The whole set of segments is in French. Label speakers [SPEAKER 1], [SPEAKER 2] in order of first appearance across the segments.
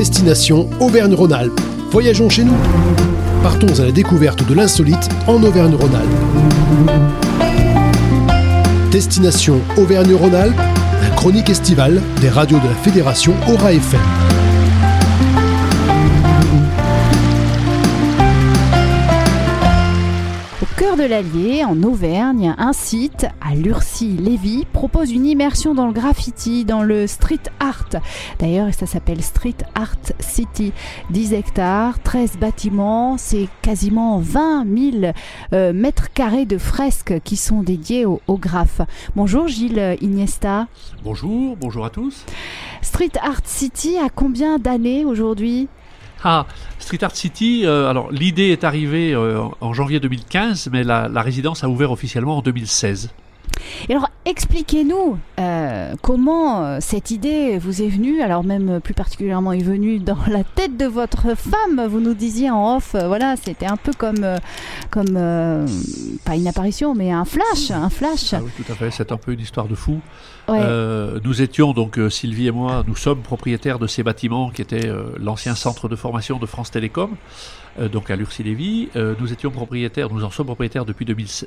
[SPEAKER 1] Destination Auvergne-Rhône-Alpes. Voyageons chez nous. Partons à la découverte de l'insolite en Auvergne-Rhône-Alpes. Destination Auvergne-Rhône-Alpes, la chronique estivale des radios de la Fédération Aura FM.
[SPEAKER 2] Au cœur de l'Allier, en Auvergne, un site à Lurcy-Lévis propose une immersion dans le graffiti, dans le street art. D'ailleurs, ça s'appelle Street Art City. 10 hectares, 13 bâtiments, c'est quasiment 20 000 mètres carrés de fresques qui sont dédiés au graphe. Bonjour Gilles Iniesta.
[SPEAKER 3] Bonjour à tous.
[SPEAKER 2] Street Art City a combien d'années aujourd'hui ?
[SPEAKER 3] Street Art City, alors l'idée est arrivée en janvier 2015, mais la résidence a ouvert officiellement en 2016.
[SPEAKER 2] Et alors, expliquez-nous comment cette idée vous est venue, alors même plus particulièrement est venue dans la tête de votre femme. Vous nous disiez en off, voilà, c'était un peu comme pas une apparition, mais un flash.
[SPEAKER 3] Ah oui, tout à fait, c'est un peu une histoire de fou.
[SPEAKER 2] Ouais.
[SPEAKER 3] Nous étions donc, Sylvie et moi, nous sommes propriétaires de ces bâtiments qui étaient l'ancien centre de formation de France Télécom, donc à Lurcy-Lévis. Nous en sommes propriétaires depuis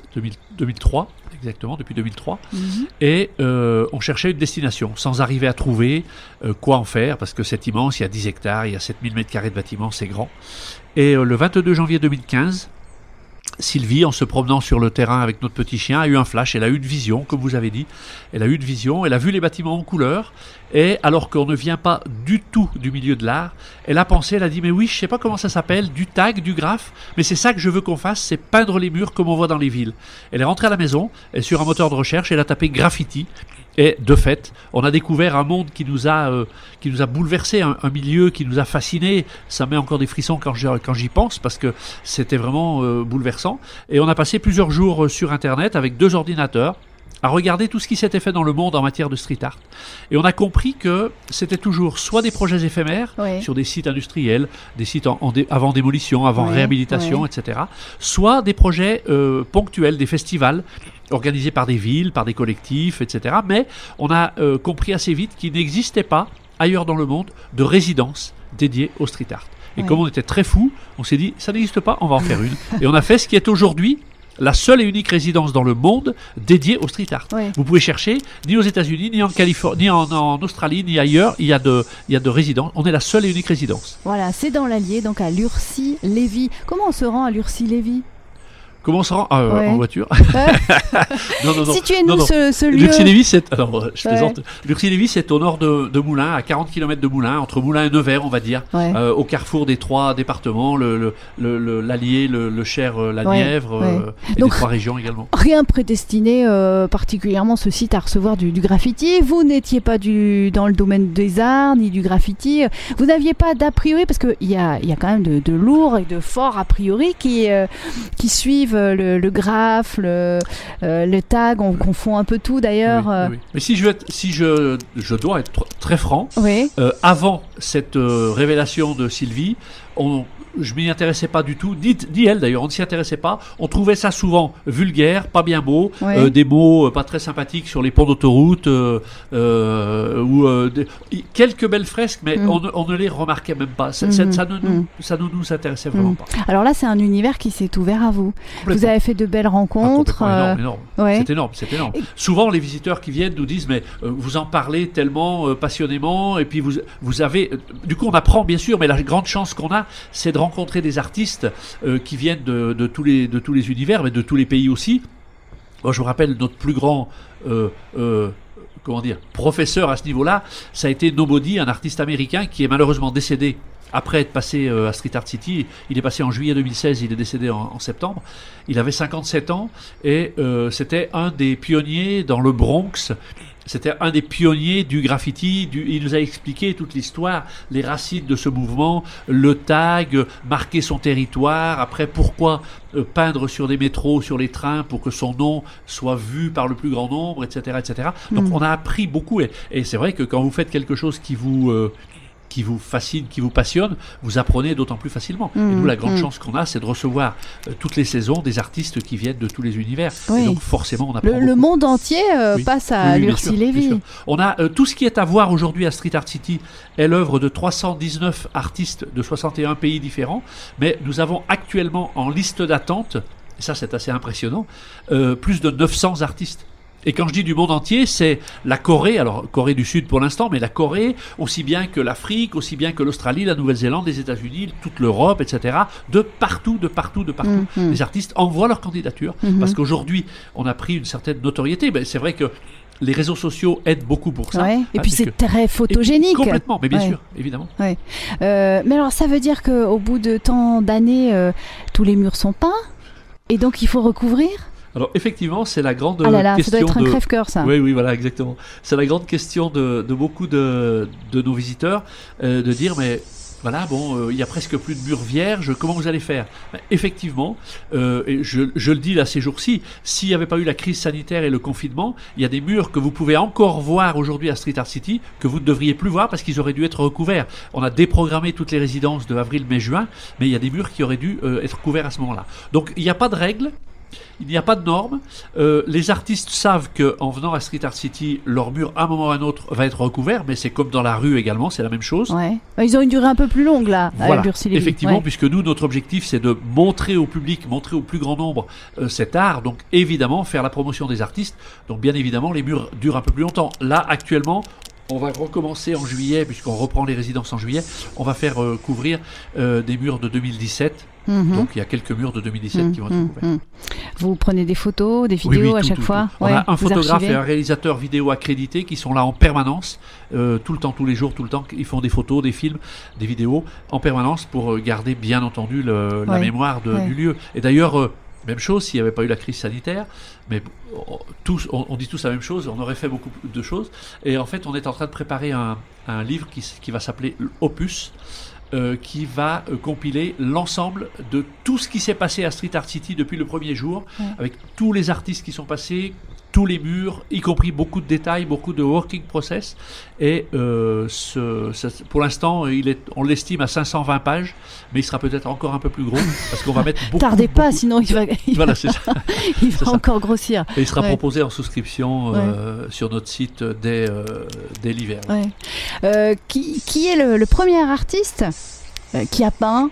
[SPEAKER 3] 2003, exactement, depuis 2003. Et on cherchait une destination, sans arriver à trouver quoi en faire, parce que c'est immense, il y a 10 hectares, il y a 7000 mètres carrés de bâtiments, c'est grand. Et le 22 janvier 2015, Sylvie, en se promenant sur le terrain avec notre petit chien, a eu un flash, elle a eu une vision, comme vous avez dit. Elle a eu une vision, elle a vu les bâtiments en couleur, et alors qu'on ne vient pas du tout du milieu de l'art, elle a pensé, elle a dit, mais oui, je sais pas comment ça s'appelle, du tag, du graphe, mais c'est ça que je veux qu'on fasse, c'est peindre les murs comme on voit dans les villes. Elle est rentrée à la maison, et sur un moteur de recherche, elle a tapé graffiti, et de fait, on a découvert un monde qui nous a bouleversé, un milieu qui nous a fasciné. Ça met encore des frissons quand j'y pense, parce que c'était vraiment bouleversant. Et on a passé plusieurs jours sur Internet avec 2 ordinateurs à regarder tout ce qui s'était fait dans le monde en matière de street art. Et on a compris que c'était toujours soit des projets éphémères, sur des sites industriels, des sites avant démolition, avant réhabilitation, etc. Soit des projets ponctuels, des festivals organisés par des villes, par des collectifs, etc. Mais on a compris assez vite qu'il n'existait pas ailleurs dans le monde de résidence dédiée au street art. Et comme on était très fous, on s'est dit, ça n'existe pas, on va en faire une. Et on a fait ce qui est aujourd'hui la seule et unique résidence dans le monde dédiée au street art. Vous pouvez chercher, ni aux États-Unis, ni en Californie, ni en Australie, ni ailleurs, il y a de résidences. On est la seule et unique résidence.
[SPEAKER 2] Voilà, c'est dans l'Allier, donc à Lurcy-Lévis. Comment on se rend à Lurcy-Lévis ?
[SPEAKER 3] Comment on se rend en voiture?
[SPEAKER 2] Non. Situez-nous ce lieu.
[SPEAKER 3] Lurcy-Lévis, Lurcy-Lévis, c'est au nord de Moulins, à 40 km de Moulins, entre Moulins et Nevers, on va dire, au carrefour des 3 départements, l'Allier, le Cher, la Nièvre, et donc, des 3 régions également.
[SPEAKER 2] Rien prédestiné particulièrement ce site à recevoir du graffiti. Vous n'étiez pas dans le domaine des arts, ni du graffiti. Vous n'aviez pas d'a priori, parce qu'il y a quand même de lourds et de forts a priori qui suivent le graphe, le tag, on confond un peu tout d'ailleurs.
[SPEAKER 3] Oui. Mais si je dois être très franc, avant cette révélation de Sylvie, je m'y intéressais pas du tout, ni elle d'ailleurs, on ne s'y intéressait pas. On trouvait ça souvent vulgaire, pas bien beau, des mots pas très sympathiques sur les ponts d'autoroute, quelques belles fresques, mais on ne les remarquait même pas. Ça ne nous intéressait vraiment pas.
[SPEAKER 2] Alors là, c'est un univers qui s'est ouvert à vous. Vous avez fait de belles rencontres.
[SPEAKER 3] Énorme. C'est énorme. Souvent, les visiteurs qui viennent nous disent, mais vous en parlez tellement passionnément, et puis vous avez... Du coup, on apprend bien sûr, mais la grande chance qu'on a, c'est de rencontrer des artistes qui viennent de tous les univers, mais de tous les pays aussi. Moi, je me rappelle notre plus grand professeur à ce niveau-là, ça a été Nobody, un artiste américain qui est malheureusement décédé après être passé à Street Art City. Il est passé en juillet 2016, il est décédé en septembre. Il avait 57 ans et c'était un des pionniers dans le Bronx. C'était un des pionniers du graffiti. Il nous a expliqué toute l'histoire, les racines de ce mouvement, le tag, marquer son territoire, après pourquoi peindre sur des métros, sur les trains pour que son nom soit vu par le plus grand nombre, etc. etc. Donc on a appris beaucoup et c'est vrai que quand vous faites quelque chose qui vous qui vous fascine, qui vous passionne, vous apprenez d'autant plus facilement. Et nous, la grande chance qu'on a, c'est de recevoir toutes les saisons des artistes qui viennent de tous les univers.
[SPEAKER 2] Oui.
[SPEAKER 3] Et donc forcément, on apprend
[SPEAKER 2] le monde entier passe à Lurcy Lévy.
[SPEAKER 3] On a tout ce qui est à voir aujourd'hui à Street Art City est l'œuvre de 319 artistes de 61 pays différents, mais nous avons actuellement en liste d'attente, et ça c'est assez impressionnant, plus de 900 artistes. Et quand je dis du monde entier, c'est la Corée, alors Corée du Sud pour l'instant, mais la Corée, aussi bien que l'Afrique, aussi bien que l'Australie, la Nouvelle-Zélande, les États-Unis, toute l'Europe, etc. De partout. Les artistes envoient leur candidature, parce qu'aujourd'hui, on a pris une certaine notoriété. Mais c'est vrai que les réseaux sociaux aident beaucoup pour ça.
[SPEAKER 2] Ouais. Et puis c'est très photogénique.
[SPEAKER 3] Complètement, mais bien sûr, évidemment.
[SPEAKER 2] Ouais. Mais alors ça veut dire qu'au bout de tant d'années, tous les murs sont peints, et donc il faut recouvrir ?
[SPEAKER 3] Alors effectivement, c'est la grande
[SPEAKER 2] question. Ah là là,
[SPEAKER 3] question
[SPEAKER 2] ça doit être un crève-cœur, ça.
[SPEAKER 3] Oui, voilà, exactement. C'est la grande question de beaucoup de nos visiteurs, de dire, mais voilà, bon, il y a presque plus de murs vierges, comment vous allez faire ? Effectivement, et je le dis là ces jours-ci, s'il n'y avait pas eu la crise sanitaire et le confinement, il y a des murs que vous pouvez encore voir aujourd'hui à Street Art City, que vous ne devriez plus voir parce qu'ils auraient dû être recouverts. On a déprogrammé toutes les résidences de avril, mai, juin, mais il y a des murs qui auraient dû être couverts à ce moment-là. Donc il n'y a pas de règles. Il n'y a pas de normes. Les artistes savent qu'en venant à Street Art City, leur mur, à un moment ou à un autre, va être recouvert, mais c'est comme dans la rue également, c'est la même chose.
[SPEAKER 2] Ouais. Ils ont une durée un peu plus longue, là,
[SPEAKER 3] voilà.
[SPEAKER 2] à Lurcy Lévy.
[SPEAKER 3] Effectivement, puisque nous, notre objectif, c'est de montrer au public, montrer au plus grand nombre cet art, donc évidemment, faire la promotion des artistes. Donc bien évidemment, les murs durent un peu plus longtemps. Là, actuellement, on va recommencer en juillet, puisqu'on reprend les résidences en juillet, on va faire couvrir des murs de 2017. Donc il y a quelques murs de 2017 qui vont être couverts.
[SPEAKER 2] Vous prenez des photos, des vidéos à chaque fois.
[SPEAKER 3] On a un photographe et un réalisateur vidéo accrédités qui sont là en permanence, tout le temps, tous les jours, tout le temps. Ils font des photos, des films, des vidéos en permanence pour garder bien entendu la mémoire du lieu. Et d'ailleurs, même chose s'il n'y avait pas eu la crise sanitaire, mais on dit tous la même chose, on aurait fait beaucoup de choses. Et en fait, on est en train de préparer un livre qui va s'appeler Opus, qui va compiler l'ensemble de tout ce qui s'est passé à Street Art City depuis le premier jour, avec tous les artistes qui sont passés, tous les murs, y compris beaucoup de détails, beaucoup de working process. Et pour l'instant, on l'estime à 520 pages, mais il sera peut-être encore un peu plus gros, parce qu'on va mettre beaucoup...
[SPEAKER 2] Tardez pas, sinon il va encore grossir.
[SPEAKER 3] Et il sera proposé en souscription sur notre site dès l'hiver.
[SPEAKER 2] Ouais. Qui est le premier artiste qui a peint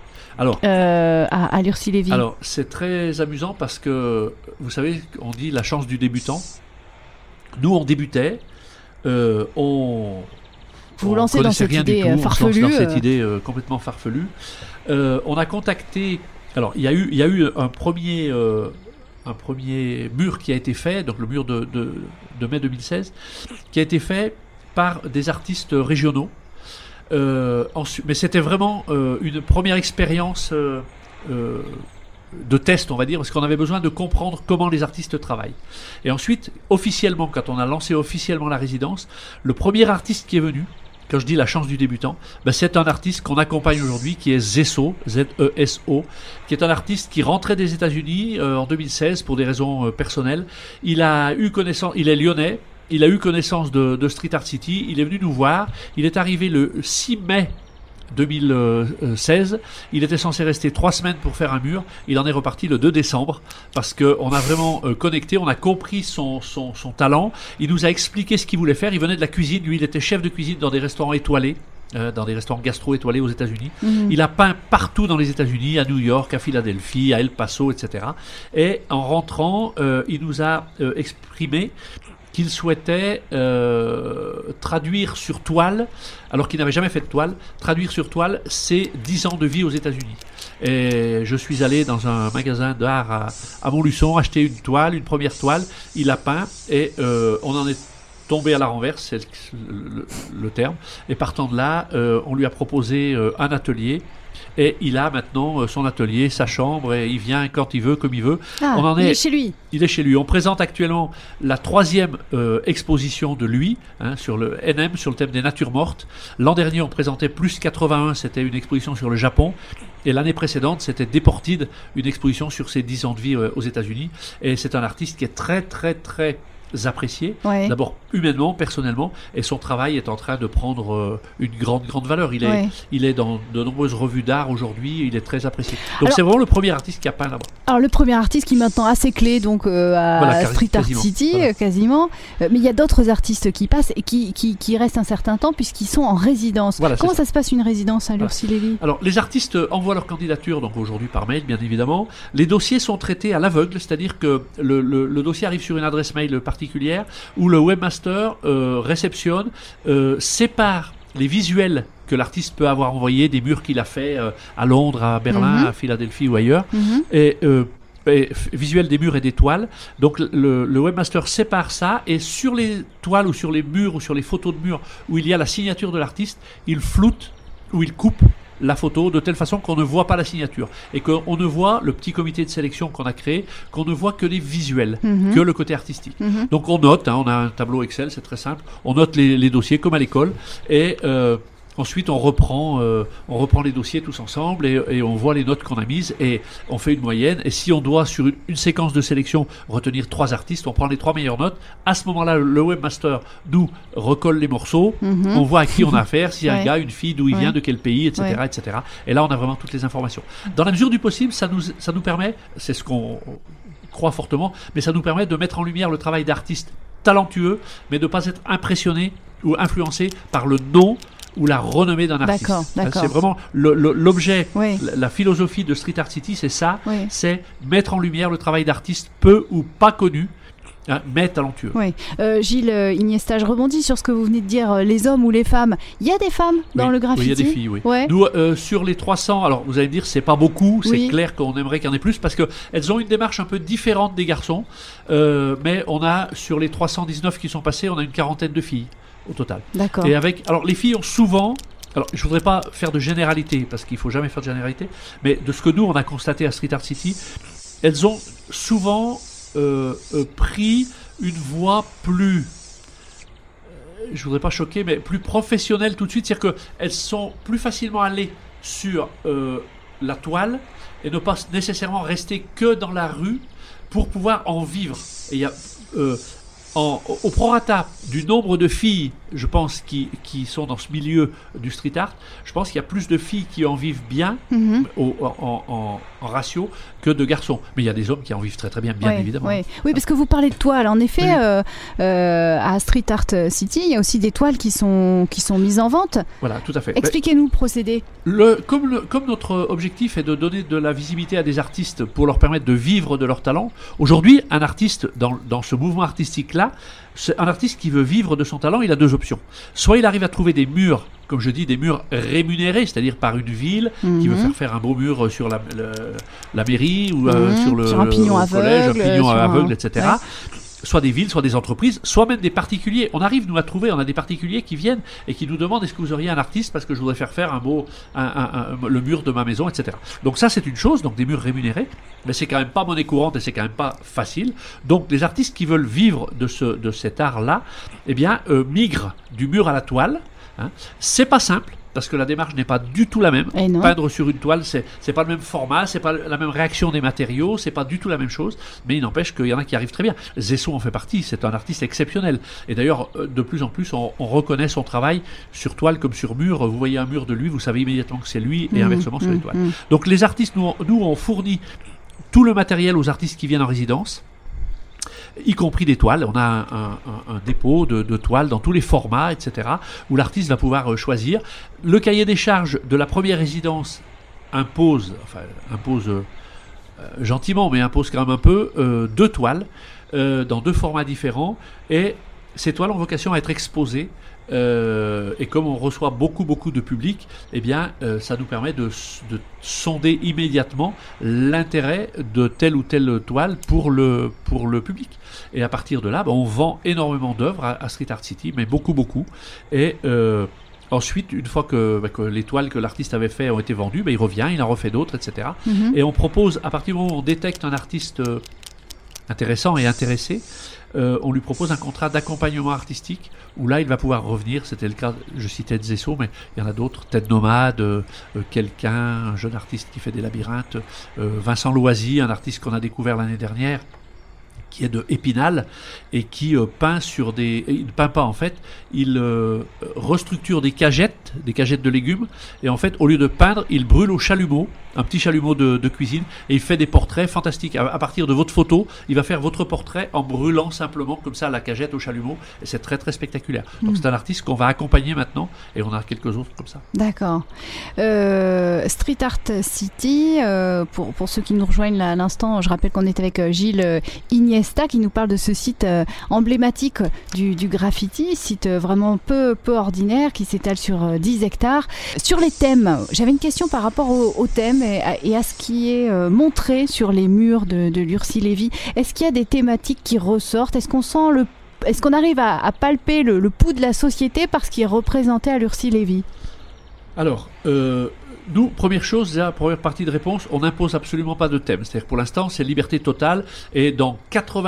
[SPEAKER 2] à Lurcy Lévy?
[SPEAKER 3] Alors, c'est très amusant parce que, vous savez, on dit la chance du débutant. Nous, on débutait, vous
[SPEAKER 2] lancez dans cette idée farfelue.
[SPEAKER 3] Dans cette idée complètement farfelue. On a contacté... Alors, il y a eu un premier mur qui a été fait, donc le mur de mai 2016, qui a été fait par des artistes régionaux. Mais c'était vraiment une première expérience de test, on va dire, parce qu'on avait besoin de comprendre comment les artistes travaillent. Et ensuite, officiellement, quand on a lancé officiellement la résidence, le premier artiste qui est venu, quand je dis la chance du débutant, c'est un artiste qu'on accompagne aujourd'hui, qui est Zesso, Z-E-S-O, qui est un artiste qui rentrait des États-Unis en 2016 pour des raisons personnelles. Il est lyonnais. Il a eu connaissance de Street Art City, il est venu nous voir, il est arrivé le 6 mai 2016, il était censé rester 3 semaines pour faire un mur, il en est reparti le 2 décembre, parce qu'on a vraiment connecté, on a compris son talent, il nous a expliqué ce qu'il voulait faire, il venait de la cuisine, lui il était chef de cuisine dans des restaurants étoilés, dans des restaurants gastro étoilés aux États-Unis. Il a peint partout dans les États-Unis, à New York, à Philadelphie, à El Paso, etc. Et en rentrant, il nous a exprimé qu'il souhaitait traduire sur toile, alors qu'il n'avait jamais fait de toile, traduire sur toile ses 10 ans de vie aux États-Unis. Et je suis allé dans un magasin d'art à Montluçon acheter une toile, une première toile, il a peint, et on en est tombé à la renverse, c'est le terme, et partant de là, on lui a proposé un atelier. Et il a maintenant son atelier, sa chambre, et il vient quand il veut, comme il veut.
[SPEAKER 2] Il est chez lui.
[SPEAKER 3] Il est chez lui. On présente actuellement la 3e exposition de lui, sur le NM, sur le thème des natures mortes. L'an dernier, on présentait Plus 81, c'était une exposition sur le Japon. Et l'année précédente, c'était Deported, une exposition sur ses 10 ans de vie aux États-Unis. Et c'est un artiste qui est très, très, très apprécié,
[SPEAKER 2] Ouais.
[SPEAKER 3] d'abord humainement, personnellement, et son travail est en train de prendre une grande valeur. Il est dans de nombreuses revues d'art aujourd'hui, il est très apprécié. Donc c'est vraiment le premier artiste qui a peint là-bas.
[SPEAKER 2] Alors le premier artiste qui est maintenant assez clé donc à Street Art City, quasiment. Mais il y a d'autres artistes qui passent et qui restent un certain temps puisqu'ils sont en résidence.
[SPEAKER 3] Voilà,
[SPEAKER 2] comment ça se passe une résidence à Lurcy-Lévy?
[SPEAKER 3] Alors les artistes envoient leur candidature, donc aujourd'hui par mail bien évidemment. Les dossiers sont traités à l'aveugle, c'est-à-dire que le dossier arrive sur une adresse mail particulière où le webmaster réceptionne, sépare les visuels que l'artiste peut avoir envoyés, des murs qu'il a fait à Londres, à Berlin, à Philadelphie ou ailleurs, et visuels des murs et des toiles. Donc le webmaster sépare ça, et sur les toiles ou sur les murs ou sur les photos de murs où il y a la signature de l'artiste, il floute ou il coupe la photo de telle façon qu'on ne voit pas la signature et qu'on ne voit le petit comité de sélection qu'on a créé, qu'on ne voit que les visuels, que le côté artistique. Donc on note, on a un tableau Excel, c'est très simple, on note les dossiers comme à l'école, et ensuite on reprend les dossiers tous ensemble et on voit les notes qu'on a mises et on fait une moyenne. Et si on doit sur une séquence de sélection retenir 3 artistes, on prend les 3 meilleures notes. À ce moment-là, le webmaster nous recolle les morceaux, on voit à qui on a affaire, s'il y a un gars, une fille, d'où il vient, de quel pays, etc., etc. Et là on a vraiment toutes les informations. Dans la mesure du possible, ça nous permet, c'est ce qu'on croit fortement, mais ça nous permet de mettre en lumière le travail d'artistes talentueux, mais de ne pas être impressionné ou influencé par le nom ou la renommée d'un artiste.
[SPEAKER 2] D'accord.
[SPEAKER 3] C'est vraiment l'objet, la philosophie de Street Art City, c'est ça, c'est mettre en lumière le travail d'artistes peu ou pas connus, mais talentueux.
[SPEAKER 2] Oui. Gilles Iniesta, je rebondis sur ce que vous venez de dire, les hommes ou les femmes. Il y a des femmes dans le graffiti?
[SPEAKER 3] Oui, il y a des filles, oui.
[SPEAKER 2] Ouais.
[SPEAKER 3] Nous, sur les 300, alors vous allez me dire, c'est pas beaucoup, c'est clair qu'on aimerait qu'il y en ait plus, parce qu'elles ont une démarche un peu différente des garçons, mais on a, sur les 319 qui sont passés, on a une 40aine de filles au total.
[SPEAKER 2] D'accord.
[SPEAKER 3] Et alors les filles ont souvent, alors je voudrais pas faire de généralité parce qu'il faut jamais faire de généralité, mais de ce que nous on a constaté à Street Art City, elles ont souvent pris une voie plus, je voudrais pas choquer, mais plus professionnelle tout de suite, c'est-à-dire qu'elles sont plus facilement allées sur la toile et ne pas nécessairement rester que dans la rue pour pouvoir en vivre. Et il y a au prorata du nombre de filles, je pense, qui sont dans ce milieu du street art, je pense qu'il y a plus de filles qui en vivent bien en ratio que de garçons. Mais il y a des hommes qui en vivent très très bien, évidemment.
[SPEAKER 2] Oui, parce que vous parlez de toiles. En effet, à Street Art City, il y a aussi des toiles qui sont mises en vente.
[SPEAKER 3] Voilà, tout à fait.
[SPEAKER 2] Expliquez-nous le procédé.
[SPEAKER 3] Comme notre objectif est de donner de la visibilité à des artistes pour leur permettre de vivre de leur talent, aujourd'hui, un artiste dans ce mouvement artistique-là, c'est un artiste qui veut vivre de son talent, il a 2 options. Soit il arrive à trouver des murs, comme je dis, des murs rémunérés, c'est-à-dire par une ville qui veut faire un beau mur sur la mairie ou sur
[SPEAKER 2] un pignon
[SPEAKER 3] collège,
[SPEAKER 2] aveugle,
[SPEAKER 3] un pignon aveugle, etc.
[SPEAKER 2] Ouais.
[SPEAKER 3] Soit des villes, soit des entreprises, soit même des particuliers. On arrive, nous, à trouver, on a des particuliers qui viennent et qui nous demandent est-ce que vous auriez un artiste parce que je voudrais faire le mur de ma maison, etc. Donc ça, c'est une chose, donc des murs rémunérés, mais c'est quand même pas monnaie courante et c'est quand même pas facile. Donc les artistes qui veulent vivre de cet art-là, eh bien, migrent du mur à la toile. C'est pas simple, parce que la démarche n'est pas du tout la même. Peindre sur une toile, c'est pas le même format, c'est pas la même réaction des matériaux, c'est pas du tout la même chose, mais il n'empêche qu'il y en a qui arrivent très bien. Zesso en fait partie, c'est un artiste exceptionnel. Et d'ailleurs, de plus en plus, on reconnaît son travail sur toile comme sur mur. Vous voyez un mur de lui, vous savez immédiatement que c'est lui, et inversement sur les toiles. Donc les artistes, nous, on fournit tout le matériel aux artistes qui viennent en résidence, y compris des toiles. On a un dépôt de toiles dans tous les formats, etc., où l'artiste va pouvoir choisir. Le cahier des charges de la première résidence impose gentiment, mais impose quand même un peu, 2 toiles dans 2 formats différents, et ces toiles ont vocation à être exposées. Et comme on reçoit beaucoup de public, eh bien, ça nous permet de sonder immédiatement l'intérêt de telle ou telle toile pour le public. Et à partir de là, on vend énormément d'œuvres à Street Art City, mais beaucoup. Et ensuite, une fois que les toiles que l'artiste avait fait ont été vendues, il revient, il en refait d'autres, etc. Et on propose, à partir du moment où on détecte un artiste intéressant et intéressé, on lui propose un contrat d'accompagnement artistique où là il va pouvoir revenir. C'était le cas, je citais Zesso, mais il y en a d'autres, Ted Nomade, un jeune artiste qui fait des labyrinthes, Vincent Loisy, un artiste qu'on a découvert l'année dernière, qui est de Épinal et qui peint sur des... Il ne peint pas en fait, il restructure des cagettes de légumes, et en fait au lieu de peindre, il brûle au chalumeau, un petit chalumeau de cuisine, et il fait des portraits fantastiques. À partir de votre photo, il va faire votre portrait en brûlant simplement comme ça la cagette au chalumeau, et c'est très très spectaculaire. Donc c'est un artiste qu'on va accompagner maintenant, et on a quelques autres comme ça.
[SPEAKER 2] D'accord. Street Art City, pour ceux qui nous rejoignent là à l'instant, je rappelle qu'on est avec Gilles Iniesta qui nous parle de ce site emblématique du graffiti, site vraiment peu ordinaire qui s'étale sur 10 hectares. Sur les thèmes, j'avais une question par rapport aux thèmes et à ce qui est montré sur les murs de Lurcy-Lévy. Est-ce qu'il y a des thématiques qui ressortent? Est-ce qu'on arrive à palper le pouls de la société par ce qui est représenté à Lurcy-Lévy? Alors,
[SPEAKER 3] nous, première chose, la première partie de réponse, on n'impose absolument pas de thème. C'est-à-dire pour l'instant, c'est liberté totale, et dans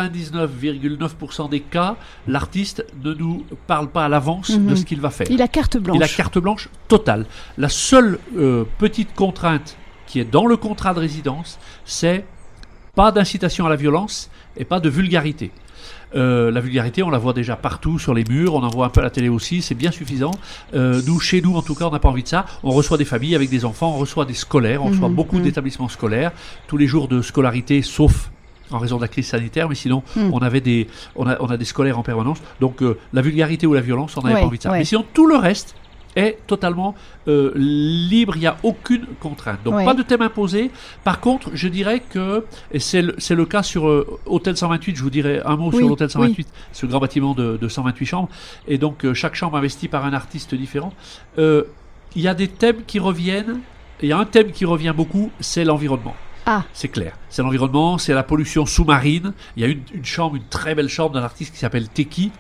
[SPEAKER 3] 99,9% des cas, l'artiste ne nous parle pas à l'avance de ce qu'il va faire.
[SPEAKER 2] Il a carte blanche.
[SPEAKER 3] Il a carte blanche totale. La seule petite contrainte qui est dans le contrat de résidence, c'est pas d'incitation à la violence et pas de vulgarité. La vulgarité, on la voit déjà partout sur les murs, on en voit un peu à la télé aussi, c'est bien suffisant. Chez nous, en tout cas, on n'a pas envie de ça. On reçoit des familles avec des enfants, on reçoit des scolaires, on reçoit beaucoup d'établissements scolaires, tous les jours de scolarité, sauf en raison de la crise sanitaire, mais sinon, on a des scolaires en permanence. Donc, la vulgarité ou la violence, on n'avait pas envie de ça. Mais sinon, tout le reste est totalement libre, il n'y a aucune contrainte. Donc pas de thème imposé. Par contre, je dirais que, et c'est le cas sur Hôtel 128, je vous dirai un mot sur l'Hôtel 128, ce grand bâtiment de 128 chambres, et donc chaque chambre investie par un artiste différent. Il y a des thèmes qui reviennent, il y a un thème qui revient beaucoup, c'est l'environnement. Ah. C'est clair. C'est l'environnement, c'est la pollution sous-marine. Il y a une chambre, une très belle chambre d'un artiste qui s'appelle Teki,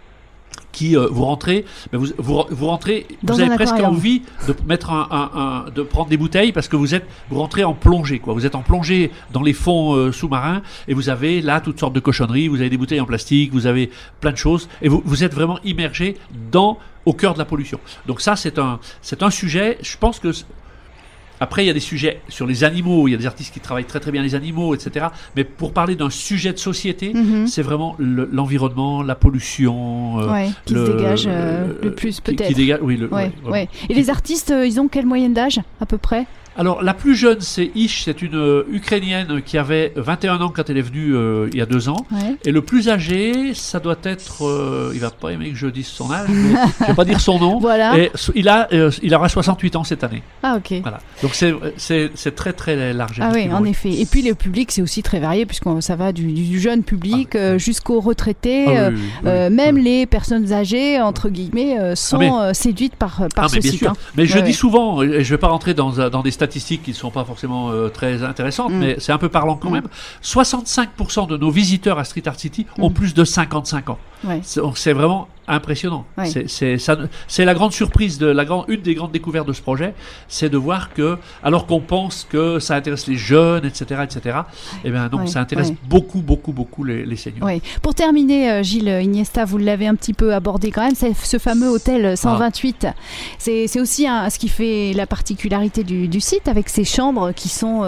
[SPEAKER 3] qui vous rentrez, vous rentrez, vous avez presque envie de mettre de prendre des bouteilles parce que vous rentrez en plongée, quoi. Vous êtes en plongée dans les fonds sous-marins et vous avez là toutes sortes de cochonneries. Vous avez des bouteilles en plastique, vous avez plein de choses et vous êtes vraiment immergé au cœur de la pollution. Donc ça, c'est un sujet. Je pense que après, il y a des sujets sur les animaux, il y a des artistes qui travaillent très très bien les animaux, etc. Mais pour parler d'un sujet de société, c'est vraiment l'environnement, la pollution...
[SPEAKER 2] qui se dégage le plus peut-être.
[SPEAKER 3] Qui dégage,
[SPEAKER 2] Et les artistes, ils ont quelle moyenne d'âge à peu près ?
[SPEAKER 3] Alors, la plus jeune, c'est Ish, c'est une Ukrainienne qui avait 21 ans quand elle est venue il y a 2 ans. Ouais. Et le plus âgé, ça doit être... il va pas aimer que je dise son âge, mais je vais pas dire son nom.
[SPEAKER 2] Voilà.
[SPEAKER 3] Et il aura 68 ans cette année.
[SPEAKER 2] Ah, ok.
[SPEAKER 3] Voilà. Donc, c'est très, très large.
[SPEAKER 2] Ah oui, en effet. Et puis, le public, c'est aussi très varié, puisque ça va du jeune public jusqu'aux retraités. Même les personnes âgées, entre guillemets, sont séduites par ce site.
[SPEAKER 3] Mais je dis souvent, et je vais pas rentrer dans des statistiques qui ne sont pas forcément très intéressantes, mais c'est un peu parlant quand même. 65% de nos visiteurs à Street Art City ont plus de 55 ans. Ouais. C'est vraiment impressionnant. Ouais. C'est la grande surprise, une des grandes découvertes de ce projet, c'est de voir que, alors qu'on pense que ça intéresse les jeunes, etc., eh bien non, ça intéresse beaucoup les seniors. Ouais.
[SPEAKER 2] Pour terminer, Gilles Iniesta, vous l'avez un petit peu abordé quand même, c'est ce fameux hôtel 128. C'est aussi ce qui fait la particularité du site, avec ces chambres qui sont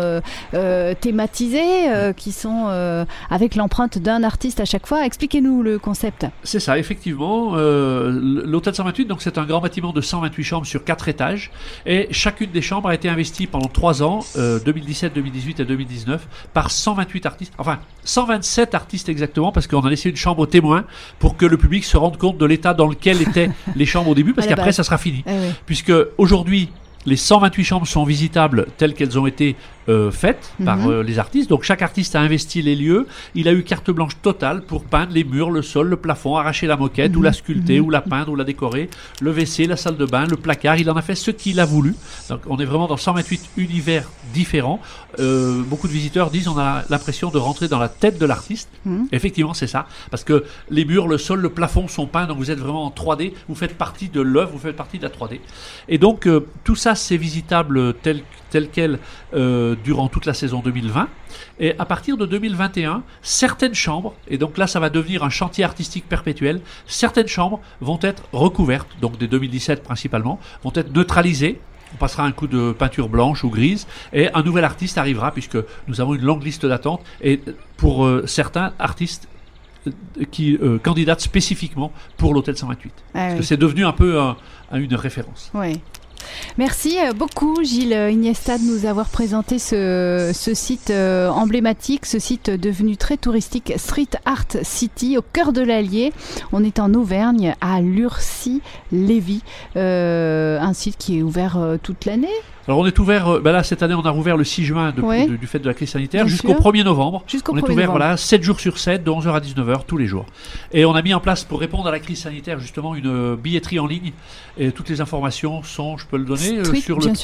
[SPEAKER 2] thématisées, qui sont avec l'empreinte d'un artiste à chaque fois. Expliquez-nous le concept.
[SPEAKER 3] C'est ça, effectivement. L'hôtel 128, donc c'est un grand bâtiment de 128 chambres sur 4 étages, et chacune des chambres a été investie pendant 3 ans, 2017, 2018 et 2019, par 128 artistes, enfin 127 artistes exactement, parce qu'on a laissé une chambre aux témoins pour que le public se rende compte de l'état dans lequel étaient les chambres au début, parce qu'après ça sera fini. Puisque aujourd'hui, les 128 chambres sont visitables telles qu'elles ont été faites par les artistes. Donc chaque artiste a investi les lieux. Il a eu carte blanche totale pour peindre les murs, le sol, le plafond, arracher la moquette, ou la sculpter, ou la peindre, ou la décorer, le WC, la salle de bain, le placard. Il en a fait ce qu'il a voulu. Donc on est vraiment dans 128 univers différents. Beaucoup de visiteurs disent on a l'impression de rentrer dans la tête de l'artiste. Effectivement, c'est ça. Parce que les murs, le sol, le plafond sont peints. Donc vous êtes vraiment en 3D. Vous faites partie de l'œuvre, vous faites partie de la 3D. Et donc tout ça, c'est visitable tel quel durant toute la saison 2020. Et à partir de 2021, certaines chambres, et donc là ça va devenir un chantier artistique perpétuel, certaines chambres vont être recouvertes, donc des 2017 principalement, vont être neutralisées on passera un coup de peinture blanche ou grise et un nouvel artiste arrivera puisque nous avons une longue liste d'attente et pour certains artistes qui candidatent spécifiquement pour l'Hôtel 128. Parce que c'est devenu un peu une référence.
[SPEAKER 2] Oui. Merci beaucoup Gilles Iniesta de nous avoir présenté ce site emblématique, ce site devenu très touristique, Street Art City, au cœur de l'Allier. On est en Auvergne, à Lurcy-Lévis, un site qui est ouvert toute l'année.
[SPEAKER 3] Alors on est ouvert, là cette année on a rouvert le 6 juin du fait de la crise sanitaire jusqu'au 1er novembre. On est ouvert 7 jours sur 7, de 11h à 19h tous les jours. Et on a mis en place pour répondre à la crise sanitaire justement une billetterie en ligne. Et toutes les informations sont, je peux le donner, sur le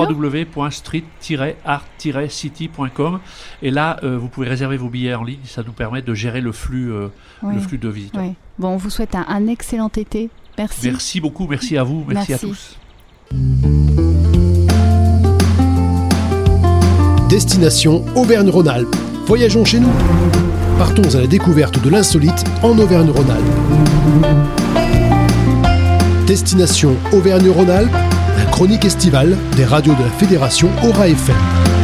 [SPEAKER 3] www.street-art-city.com. Et là vous pouvez réserver vos billets en ligne, ça nous permet de gérer le flux de visiteurs.
[SPEAKER 2] Oui. Bon, on vous souhaite un excellent été. Merci.
[SPEAKER 3] Merci beaucoup, merci à vous, merci. À tous.
[SPEAKER 1] Destination Auvergne-Rhône-Alpes. Voyageons chez nous. Partons à la découverte de l'insolite en Auvergne-Rhône-Alpes. Destination Auvergne-Rhône-Alpes, la chronique estivale des radios de la Fédération Aura FM.